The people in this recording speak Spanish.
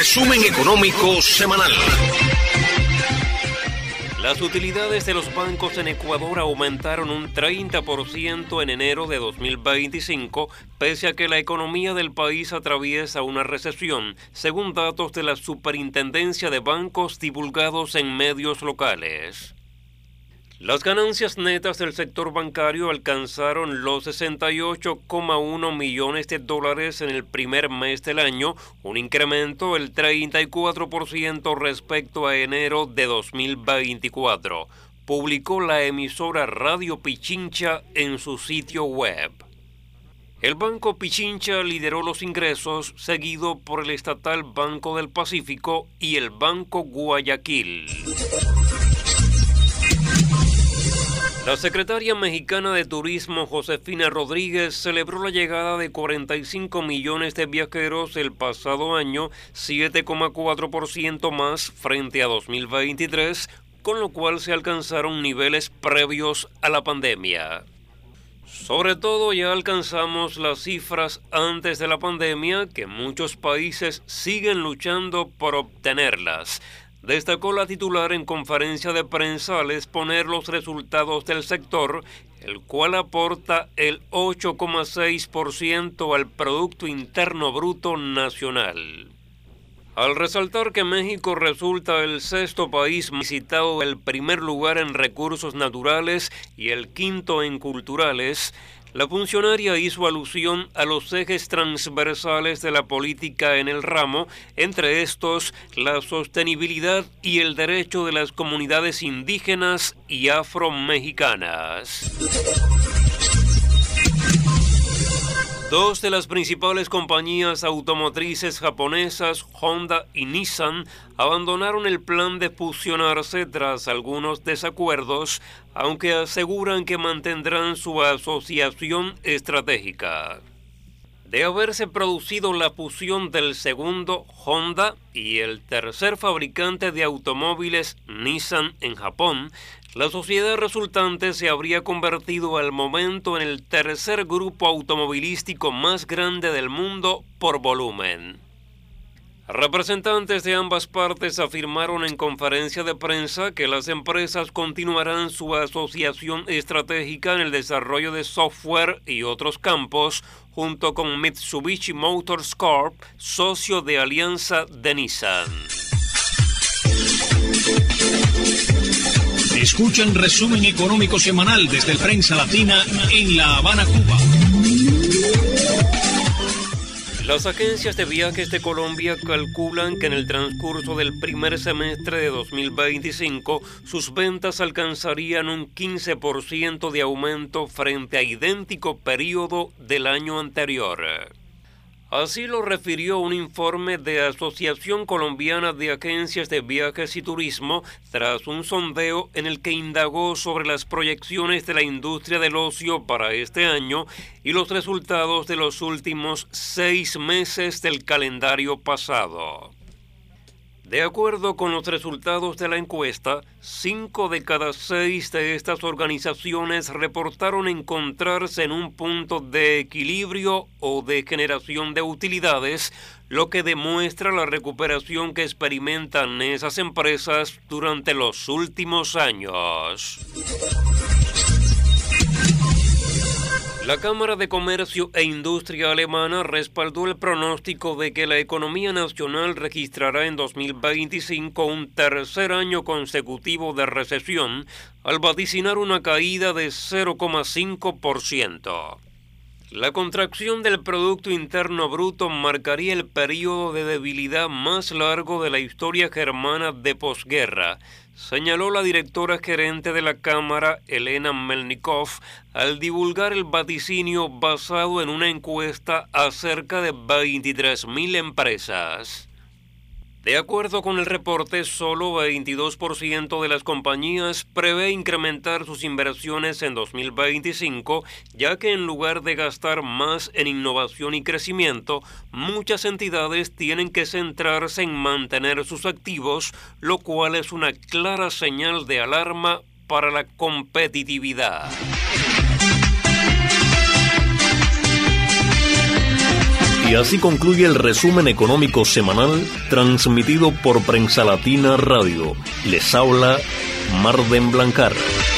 Resumen económico semanal. Las utilidades de los bancos en Ecuador aumentaron un 30% en enero de 2025, pese a que la economía del país atraviesa una recesión, según datos de la Superintendencia de Bancos divulgados en medios locales. Las ganancias netas del sector bancario alcanzaron los 68,1 millones de dólares en el primer mes del año, un incremento del 34% respecto a enero de 2024, publicó la emisora Radio Pichincha en su sitio web. El Banco Pichincha lideró los ingresos, seguido por el estatal Banco del Pacífico y el Banco Guayaquil. La secretaria mexicana de Turismo, Josefina Rodríguez, celebró la llegada de 45 millones de viajeros el pasado año, 7,4% más frente a 2023, con lo cual se alcanzaron niveles previos a la pandemia. Sobre todo ya alcanzamos las cifras antes de la pandemia, que muchos países siguen luchando por obtenerlas. Destacó la titular en conferencia de prensa al exponer los resultados del sector, el cual aporta el 8,6% al Producto Interno Bruto Nacional. Al resaltar que México resulta el sexto país visitado, el primer lugar en recursos naturales y el quinto en culturales, la funcionaria hizo alusión a los ejes transversales de la política en el ramo, entre estos la sostenibilidad y el derecho de las comunidades indígenas y afromexicanas. Dos de las principales compañías automotrices japonesas, Honda y Nissan, abandonaron el plan de fusionarse tras algunos desacuerdos, aunque aseguran que mantendrán su asociación estratégica. De haberse producido la fusión del segundo, Honda, y el tercer fabricante de automóviles, Nissan, en Japón, la sociedad resultante se habría convertido al momento en el tercer grupo automovilístico más grande del mundo por volumen. Representantes de ambas partes afirmaron en conferencia de prensa que las empresas continuarán su asociación estratégica en el desarrollo de software y otros campos, junto con Mitsubishi Motors Corp, socio de alianza de Nissan. Escuchan Resumen Económico Semanal desde el Prensa Latina en La Habana, Cuba. Las agencias de viajes de Colombia calculan que en el transcurso del primer semestre de 2025 sus ventas alcanzarían un 15% de aumento frente a idéntico periodo del año anterior. Así lo refirió un informe de Asociación Colombiana de Agencias de Viajes y Turismo tras un sondeo en el que indagó sobre las proyecciones de la industria del ocio para este año y los resultados de los últimos 6 meses del calendario pasado. De acuerdo con los resultados de la encuesta, 5 de cada 6 de estas organizaciones reportaron encontrarse en un punto de equilibrio o de generación de utilidades, lo que demuestra la recuperación que experimentan esas empresas durante los últimos años. La Cámara de Comercio e Industria alemana respaldó el pronóstico de que la economía nacional registrará en 2025 un tercer año consecutivo de recesión, al vaticinar una caída de 0,5%. La contracción del Producto Interno Bruto marcaría el periodo de debilidad más largo de la historia germana de posguerra, señaló la directora gerente de la Cámara, Elena Melnikov, al divulgar el vaticinio basado en una encuesta a cerca de 23.000 empresas. De acuerdo con el reporte, solo 22% de las compañías prevé incrementar sus inversiones en 2025, ya que en lugar de gastar más en innovación y crecimiento, muchas entidades tienen que centrarse en mantener sus activos, lo cual es una clara señal de alarma para la competitividad. Y así concluye el resumen económico semanal transmitido por Prensa Latina Radio. Les habla Marden Blancar.